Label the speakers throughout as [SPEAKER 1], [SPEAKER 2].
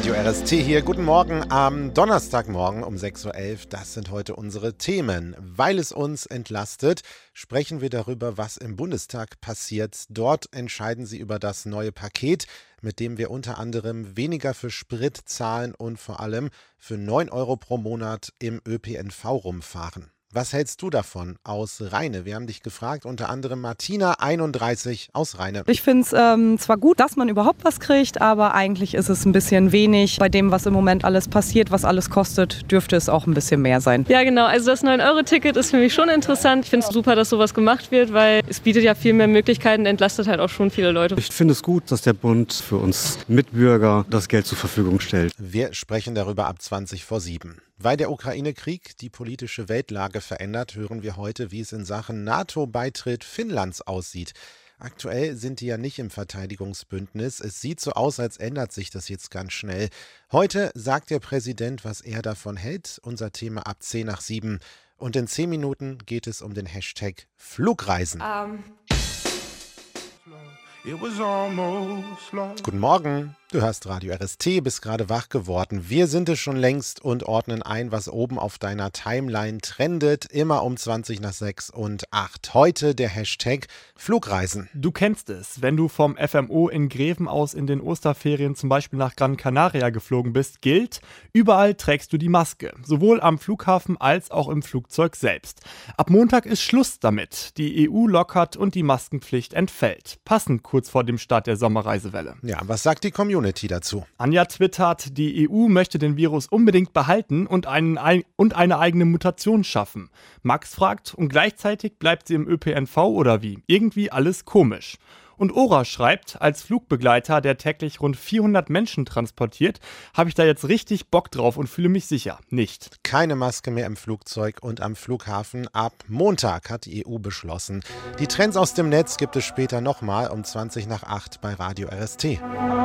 [SPEAKER 1] Radio RST hier. Guten Morgen am Donnerstagmorgen um 6.11 Uhr. Das sind heute unsere Themen. Weil es uns entlastet, sprechen wir darüber, was im Bundestag passiert. Dort entscheiden sie über das neue Paket, mit dem wir unter anderem weniger für Sprit zahlen und vor allem für 9 Euro pro Monat im ÖPNV rumfahren. Was hältst du davon aus Rheine? Wir haben dich gefragt, unter anderem Martina, 31 aus Rheine.
[SPEAKER 2] Ich finde es zwar gut, dass man überhaupt was kriegt, aber eigentlich ist es ein bisschen wenig. Bei dem, was im Moment alles passiert, was alles kostet, dürfte es auch ein bisschen mehr sein.
[SPEAKER 3] Ja genau, also das 9-Euro-Ticket ist für mich schon interessant. Ich finde es super, dass sowas gemacht wird, weil es bietet ja viel mehr Möglichkeiten, entlastet halt auch schon viele Leute.
[SPEAKER 4] Ich finde es gut, dass der Bund für uns Mitbürger das Geld zur Verfügung stellt.
[SPEAKER 1] Wir sprechen darüber ab 7:20. Weil der Ukraine-Krieg die politische Weltlage verändert, hören wir heute, wie es in Sachen NATO-Beitritt Finnlands aussieht. Aktuell sind die ja nicht im Verteidigungsbündnis. Es sieht so aus, als ändert sich das jetzt ganz schnell. Heute sagt der Präsident, was er davon hält. Unser Thema ab 7:10. Und in 10 Minuten geht es um den Hashtag Flugreisen. Guten Morgen, du hörst Radio RST, bist gerade wach geworden. Wir sind es schon längst und ordnen ein, was oben auf deiner Timeline trendet, immer um 6:20 und 8. Heute der Hashtag Flugreisen.
[SPEAKER 5] Du kennst es, wenn du vom FMO in Greven aus in den Osterferien zum Beispiel nach Gran Canaria geflogen bist, gilt, überall trägst du die Maske, sowohl am Flughafen als auch im Flugzeug selbst. Ab Montag ist Schluss damit. Die EU lockert und die Maskenpflicht entfällt, passend kurz vor dem Start der Sommerreisewelle.
[SPEAKER 1] Ja, was sagt die Community dazu?
[SPEAKER 5] Anja twittert, die EU möchte den Virus unbedingt behalten und eine eigene Mutation schaffen. Max fragt, und gleichzeitig bleibt sie im ÖPNV oder wie? Irgendwie alles komisch. Und Ora schreibt, als Flugbegleiter, der täglich rund 400 Menschen transportiert, habe ich da jetzt richtig Bock drauf und fühle mich sicher. Nicht.
[SPEAKER 1] Keine Maske mehr im Flugzeug und am Flughafen. Ab Montag hat die EU beschlossen. Die Trends aus dem Netz gibt es später nochmal um 7:20 bei Radio RST.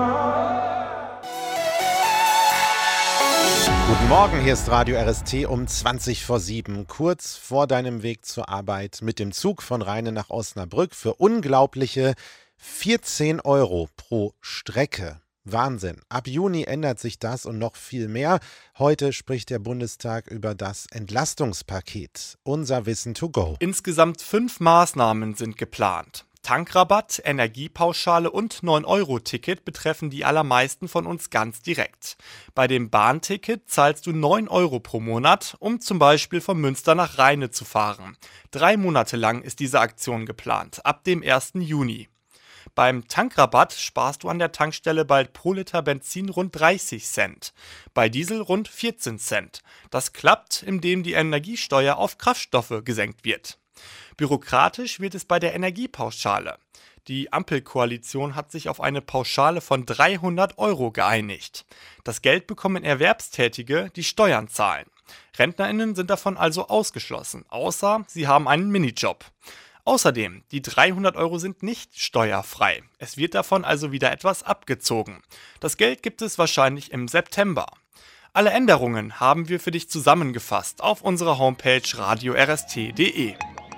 [SPEAKER 1] Guten Morgen, hier ist Radio RST um 7:20. Kurz vor deinem Weg zur Arbeit mit dem Zug von Rheine nach Osnabrück für unglaubliche 14 Euro pro Strecke. Wahnsinn. Ab Juni ändert sich das und noch viel mehr. Heute spricht der Bundestag über das Entlastungspaket. Unser Wissen to go.
[SPEAKER 5] Insgesamt 5 Maßnahmen sind geplant. Tankrabatt, Energiepauschale und 9-Euro-Ticket betreffen die allermeisten von uns ganz direkt. Bei dem Bahnticket zahlst du 9 Euro pro Monat, um zum Beispiel von Münster nach Rheine zu fahren. 3 Monate lang ist diese Aktion geplant, ab dem 1. Juni. Beim Tankrabatt sparst du an der Tankstelle bald pro Liter Benzin rund 30 Cent, bei Diesel rund 14 Cent. Das klappt, indem die Energiesteuer auf Kraftstoffe gesenkt wird. Bürokratisch wird es bei der Energiepauschale. Die Ampelkoalition hat sich auf eine Pauschale von 300 Euro geeinigt. Das Geld bekommen Erwerbstätige, die Steuern zahlen. RentnerInnen sind davon also ausgeschlossen, außer sie haben einen Minijob. Außerdem, die 300 Euro sind nicht steuerfrei. Es wird davon also wieder etwas abgezogen. Das Geld gibt es wahrscheinlich im September. Alle Änderungen haben wir für dich zusammengefasst auf unserer Homepage radiorst.de.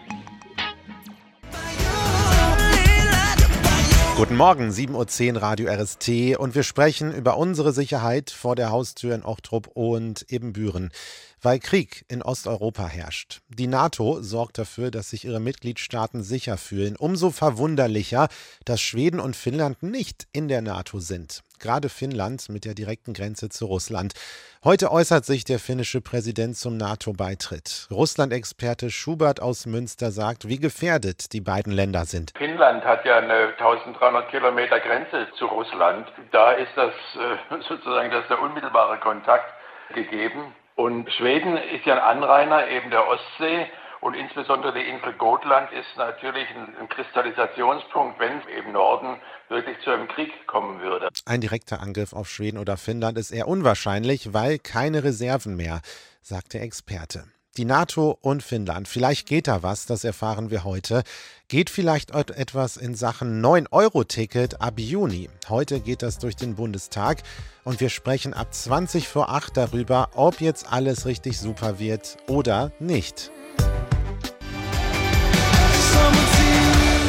[SPEAKER 1] Guten Morgen, 7:10 Radio RST und wir sprechen über unsere Sicherheit vor der Haustür in Ochtrup und Ibbenbüren, weil Krieg in Osteuropa herrscht. Die NATO sorgt dafür, dass sich ihre Mitgliedstaaten sicher fühlen. Umso verwunderlicher, dass Schweden und Finnland nicht in der NATO sind. Gerade Finnland mit der direkten Grenze zu Russland. Heute äußert sich der finnische Präsident zum NATO-Beitritt. Russland-Experte Schubert aus Münster sagt, wie gefährdet die beiden Länder sind.
[SPEAKER 6] Finnland hat ja eine 1300 Kilometer Grenze zu Russland. Da ist das sozusagen der unmittelbare Kontakt gegeben. Und Schweden ist ja ein Anrainer eben der Ostsee. Und insbesondere die Insel Gotland ist natürlich ein Kristallisationspunkt, wenn im Norden wirklich zu einem Krieg kommen würde.
[SPEAKER 1] Ein direkter Angriff auf Schweden oder Finnland ist eher unwahrscheinlich, weil keine Reserven mehr, sagt der Experte. Die NATO und Finnland, vielleicht geht da was, das erfahren wir heute. Geht vielleicht etwas in Sachen 9-Euro-Ticket ab Juni. Heute geht das durch den Bundestag und wir sprechen ab 7:20 darüber, ob jetzt alles richtig super wird oder nicht.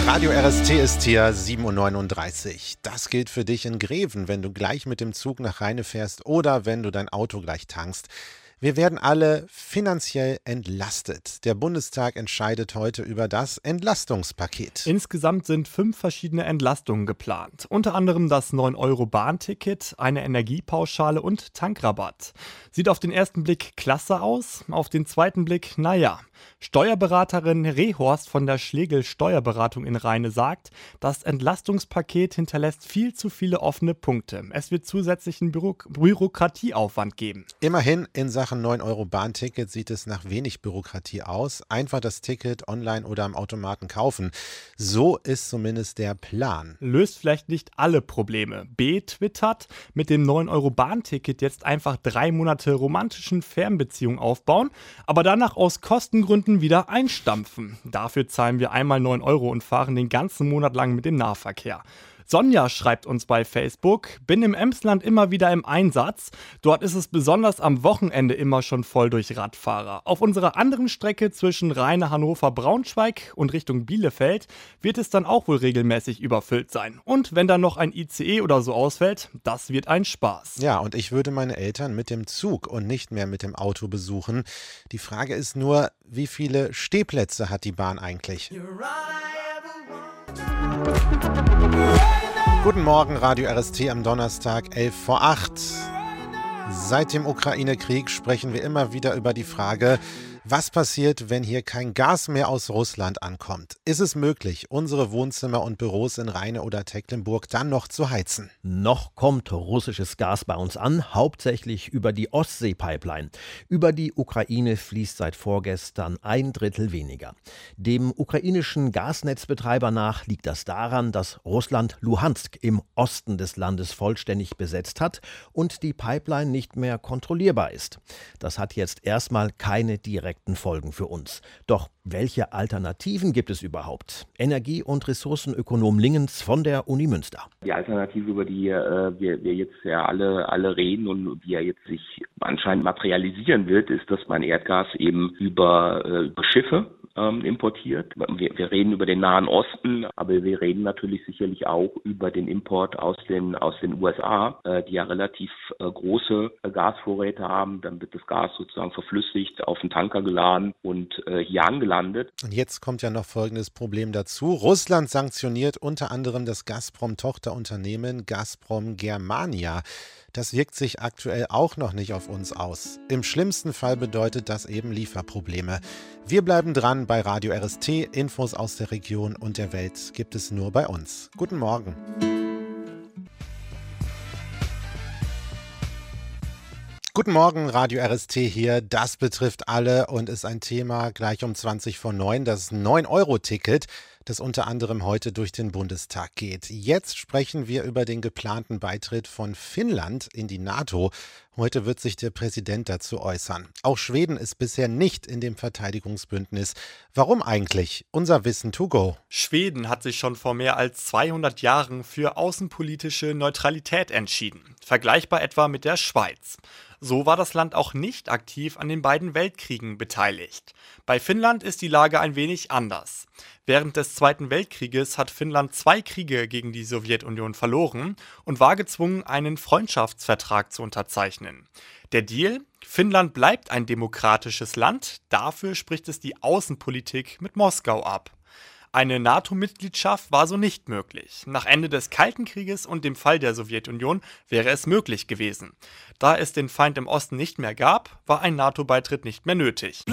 [SPEAKER 1] Radio RST ist hier, 7:39 Uhr. Das gilt für dich in Greven, wenn du gleich mit dem Zug nach Rheine fährst oder wenn du dein Auto gleich tankst. Wir werden alle finanziell entlastet. Der Bundestag entscheidet heute über das Entlastungspaket.
[SPEAKER 5] Insgesamt sind 5 verschiedene Entlastungen geplant. Unter anderem das 9-Euro-Bahnticket, eine Energiepauschale und Tankrabatt. Sieht auf den ersten Blick klasse aus, auf den zweiten Blick, naja. Steuerberaterin Rehorst von der Schlegel Steuerberatung in Rheine sagt, das Entlastungspaket hinterlässt viel zu viele offene Punkte. Es wird zusätzlichen Bürokratieaufwand geben.
[SPEAKER 1] Immerhin in Sachen 9-Euro-Bahnticket sieht es nach wenig Bürokratie aus. Einfach das Ticket online oder am Automaten kaufen. So ist zumindest der Plan.
[SPEAKER 5] Löst vielleicht nicht alle Probleme. B twittert, mit dem 9-Euro-Bahnticket jetzt einfach 3 Monate romantischen Fernbeziehungen aufbauen, aber danach aus Kostengründen wieder einstampfen. Dafür zahlen wir einmal 9 Euro und fahren den ganzen Monat lang mit dem Nahverkehr. Sonja schreibt uns bei Facebook, bin im Emsland immer wieder im Einsatz. Dort ist es besonders am Wochenende immer schon voll durch Radfahrer. Auf unserer anderen Strecke zwischen Rheine, Hannover, Braunschweig und Richtung Bielefeld wird es dann auch wohl regelmäßig überfüllt sein. Und wenn dann noch ein ICE oder so ausfällt, das wird ein Spaß.
[SPEAKER 1] Ja, und ich würde meine Eltern mit dem Zug und nicht mehr mit dem Auto besuchen. Die Frage ist nur, wie viele Stehplätze hat die Bahn eigentlich? Guten Morgen, Radio RST am Donnerstag, 7:11. Seit dem Ukraine-Krieg sprechen wir immer wieder über die Frage, was passiert, wenn hier kein Gas mehr aus Russland ankommt? Ist es möglich, unsere Wohnzimmer und Büros in Rheine oder Tecklenburg dann noch zu heizen?
[SPEAKER 7] Noch kommt russisches Gas bei uns an, hauptsächlich über die Ostsee-Pipeline. Über die Ukraine fließt seit vorgestern 1/3 weniger. Dem ukrainischen Gasnetzbetreiber nach liegt das daran, dass Russland Luhansk im Osten des Landes vollständig besetzt hat und die Pipeline nicht mehr kontrollierbar ist. Das hat jetzt erstmal keine direkten Folgen für uns. Doch welche Alternativen gibt es überhaupt? Energie- und Ressourcenökonom Lingens von der Uni Münster.
[SPEAKER 8] Die Alternative, über die wir jetzt ja alle reden und die ja jetzt sich anscheinend materialisieren wird, ist, dass man Erdgas eben über Schiffe importiert. Wir reden über den Nahen Osten, aber wir reden natürlich sicherlich auch über den Import aus den USA, die ja relativ große Gasvorräte haben. Dann wird das Gas sozusagen verflüssigt, auf den Tanker geladen und hier angelandet.
[SPEAKER 1] Und jetzt kommt ja noch folgendes Problem dazu. Russland sanktioniert unter anderem das Gazprom-Tochterunternehmen Gazprom Germania. Das wirkt sich aktuell auch noch nicht auf uns aus. Im schlimmsten Fall bedeutet das eben Lieferprobleme. Wir bleiben dran bei Radio RST. Infos aus der Region und der Welt gibt es nur bei uns. Guten Morgen. Guten Morgen, Radio RST hier. Das betrifft alle und ist ein Thema gleich um 20:09, das 9-Euro-Ticket, das unter anderem heute durch den Bundestag geht. Jetzt sprechen wir über den geplanten Beitritt von Finnland in die NATO. Heute wird sich der Präsident dazu äußern. Auch Schweden ist bisher nicht in dem Verteidigungsbündnis. Warum eigentlich? Unser Wissen to go.
[SPEAKER 5] Schweden hat sich schon vor mehr als 200 Jahren für außenpolitische Neutralität entschieden. Vergleichbar etwa mit der Schweiz. So war das Land auch nicht aktiv an den beiden Weltkriegen beteiligt. Bei Finnland ist die Lage ein wenig anders. Während des Zweiten Weltkrieges hat Finnland 2 Kriege gegen die Sowjetunion verloren und war gezwungen, einen Freundschaftsvertrag zu unterzeichnen. Der Deal: Finnland bleibt ein demokratisches Land, dafür spricht es die Außenpolitik mit Moskau ab. Eine NATO-Mitgliedschaft war so nicht möglich. Nach Ende des Kalten Krieges und dem Fall der Sowjetunion wäre es möglich gewesen. Da es den Feind im Osten nicht mehr gab, war ein NATO-Beitritt nicht mehr nötig.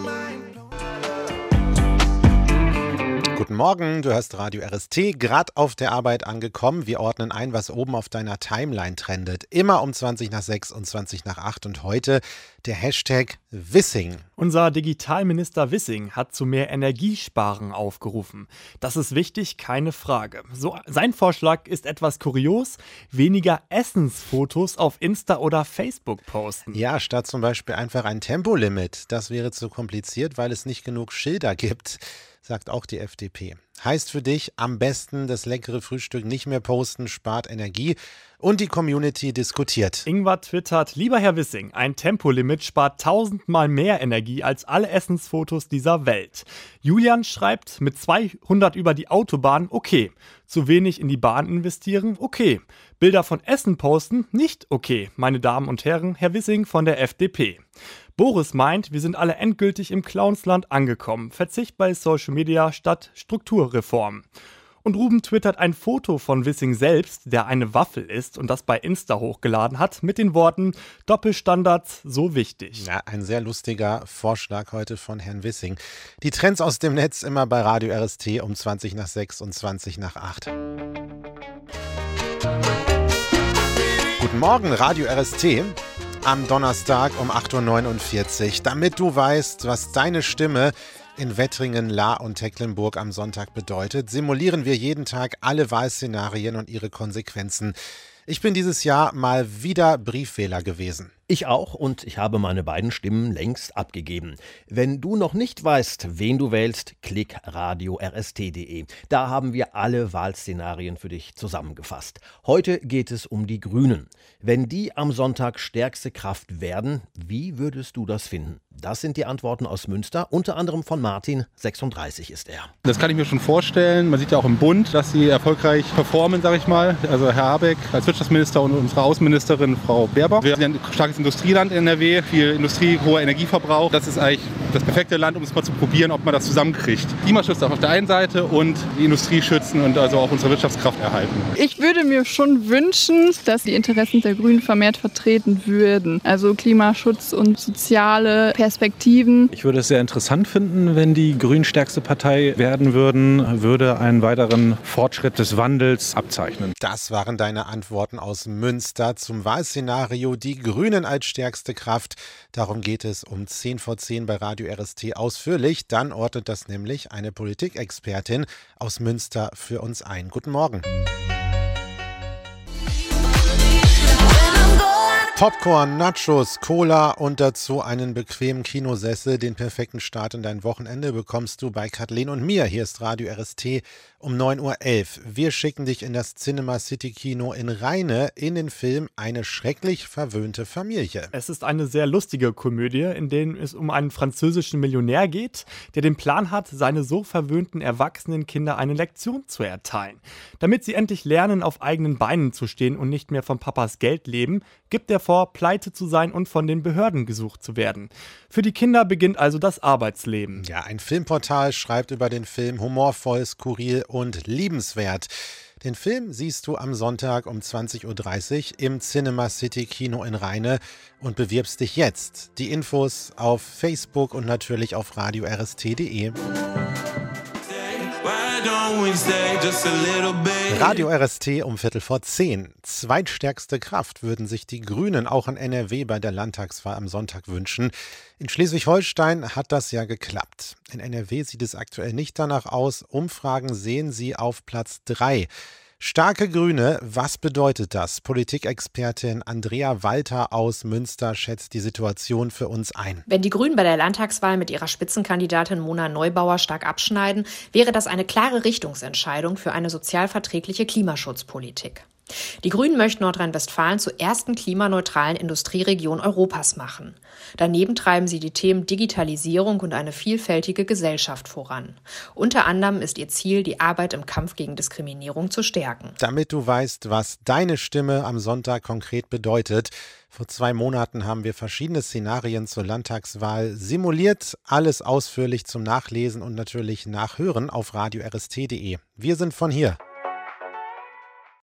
[SPEAKER 1] Guten Morgen, du hörst Radio RST, gerade auf der Arbeit angekommen. Wir ordnen ein, was oben auf deiner Timeline trendet. Immer um 6:20 und 7:20 und heute der Hashtag Wissing.
[SPEAKER 5] Unser Digitalminister Wissing hat zu mehr Energiesparen aufgerufen. Das ist wichtig, keine Frage. Sein Vorschlag ist etwas kurios: weniger Essensfotos auf Insta oder Facebook posten.
[SPEAKER 1] Ja, statt zum Beispiel einfach ein Tempolimit. Das wäre zu kompliziert, weil es nicht genug Schilder gibt. sagt auch die FDP. Heißt für dich, am besten das leckere Frühstück nicht mehr posten, spart Energie. Und die Community diskutiert.
[SPEAKER 5] Ingwer twittert: Lieber Herr Wissing, ein Tempolimit spart 1000-mal mehr Energie als alle Essensfotos dieser Welt. Julian schreibt: Mit 200 über die Autobahn, okay. Zu wenig in die Bahn investieren, okay. Bilder von Essen posten, nicht okay. Meine Damen und Herren, Herr Wissing von der FDP. Boris meint, wir sind alle endgültig im Clownsland angekommen. Verzicht bei Social Media statt Strukturreform. Und Ruben twittert ein Foto von Wissing selbst, der eine Waffel isst und das bei Insta hochgeladen hat, mit den Worten: Doppelstandards, so wichtig.
[SPEAKER 1] Ja, ein sehr lustiger Vorschlag heute von Herrn Wissing. Die Trends aus dem Netz immer bei Radio RST um 20 nach 6 und 20 nach 8. Guten Morgen, Radio RST. Am Donnerstag um 8.49 Uhr, damit du weißt, was deine Stimme in Wettringen, Lahr und Tecklenburg am Sonntag bedeutet, simulieren wir jeden Tag alle Wahlszenarien und ihre Konsequenzen. Ich bin dieses Jahr mal wieder Briefwähler gewesen.
[SPEAKER 7] Ich auch, und ich habe meine beiden Stimmen längst abgegeben. Wenn du noch nicht weißt, wen du wählst, klick radio-rst.de. Da haben wir alle Wahlszenarien für dich zusammengefasst. Heute geht es um die Grünen. Wenn die am Sonntag stärkste Kraft werden, wie würdest du das finden? Das sind die Antworten aus Münster, unter anderem von Martin, 36 ist er.
[SPEAKER 9] Das kann ich mir schon vorstellen. Man sieht ja auch im Bund, dass sie erfolgreich performen, sage ich mal. Also Herr Habeck als Wirtschaftsminister und unsere Außenministerin Frau Baerbock. Wir sind ein starkes Industrieland in NRW, viel Industrie, hoher Energieverbrauch. Das ist eigentlich das perfekte Land, um es mal zu probieren, ob man das zusammenkriegt. Klimaschutz auf der einen Seite und die Industrie schützen und also auch unsere Wirtschaftskraft erhalten.
[SPEAKER 10] Ich würde mir schon wünschen, dass die Interessen der Grünen vermehrt vertreten würden. Also Klimaschutz und soziale Perspektiven.
[SPEAKER 11] Ich würde es sehr interessant finden, wenn die Grünen stärkste Partei werden würden, würde einen weiteren Fortschritt des Wandels abzeichnen.
[SPEAKER 1] Das waren deine Antworten aus Münster zum Wahlszenario Die Grünen als stärkste Kraft. Darum geht es um 10 vor 10 bei Radio RST ausführlich. Dann ordnet das nämlich eine Politikexpertin aus Münster für uns ein. Guten Morgen. Popcorn, Nachos, Cola und dazu einen bequemen Kinosessel. Den perfekten Start in dein Wochenende bekommst du bei Kathleen und mir. Hier ist Radio RST um 9.11 Uhr. Wir schicken dich in das Cinema City Kino in Rheine in den Film Eine schrecklich verwöhnte Familie.
[SPEAKER 5] Es ist eine sehr lustige Komödie, in der es um einen französischen Millionär geht, der den Plan hat, seine so verwöhnten erwachsenen Kinder eine Lektion zu erteilen. Damit sie endlich lernen, auf eigenen Beinen zu stehen und nicht mehr von Papas Geld leben, gibt er vor, pleite zu sein und von den Behörden gesucht zu werden. Für die Kinder beginnt also das Arbeitsleben.
[SPEAKER 1] Ja, ein Filmportal schreibt über den Film humorvoll, skurril und liebenswert. Den Film siehst du am Sonntag um 20.30 Uhr im Cinema City Kino in Rheine und bewirbst dich jetzt. Die Infos auf Facebook und natürlich auf radio-rst.de. Radio RST um 9:45. Zweitstärkste Kraft würden sich die Grünen auch in NRW bei der Landtagswahl am Sonntag wünschen. In Schleswig-Holstein hat das ja geklappt. In NRW sieht es aktuell nicht danach aus. Umfragen sehen sie auf Platz 3. Starke Grüne, was bedeutet das? Politikexpertin Andrea Walter aus Münster schätzt die Situation für uns ein.
[SPEAKER 12] Wenn die Grünen bei der Landtagswahl mit ihrer Spitzenkandidatin Mona Neubauer stark abschneiden, wäre das eine klare Richtungsentscheidung für eine sozialverträgliche Klimaschutzpolitik. Die Grünen möchten Nordrhein-Westfalen zur ersten klimaneutralen Industrieregion Europas machen. Daneben treiben sie die Themen Digitalisierung und eine vielfältige Gesellschaft voran. Unter anderem ist ihr Ziel, die Arbeit im Kampf gegen Diskriminierung zu stärken.
[SPEAKER 1] Damit du weißt, was deine Stimme am Sonntag konkret bedeutet. Vor 2 Monaten haben wir verschiedene Szenarien zur Landtagswahl simuliert. Alles ausführlich zum Nachlesen und natürlich Nachhören auf radio-rst.de. Wir sind von hier.